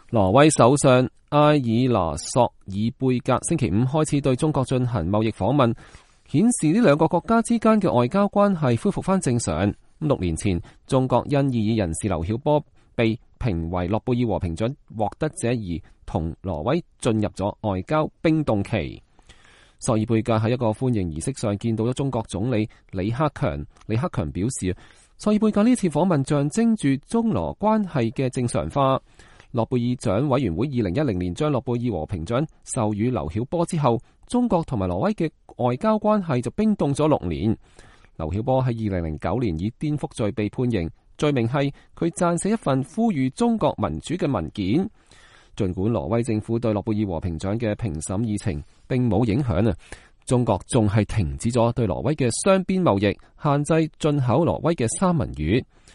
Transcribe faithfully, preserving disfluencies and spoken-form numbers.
挪威首相埃爾拿索爾貝格星期五開始對中國進行貿易訪問，顯示呢兩個國家之間嘅外交關係恢復翻正常。六年前，中國因異議人士劉曉波被評為諾貝爾和平獎獲得者而同挪威進入咗外交冰凍期。索爾貝格喺一個歡迎儀式上見到咗中國總理李克強。李克強表示，索爾貝格呢次訪問象徵住中挪關係嘅正常化。諾貝爾獎委員會二零一零年將諾貝爾和平獎授予劉曉波之後，中國同埋挪威嘅外交關係就冰凍咗六年。劉曉波喺二零零九年以顛覆罪被判刑，罪名係佢撰寫一份呼籲中國民主嘅文件。儘管挪威政府對諾貝爾和平獎嘅評審議程並冇影響啊，中國仲係停止咗對挪威嘅雙邊貿易，限制進口挪威嘅三文魚。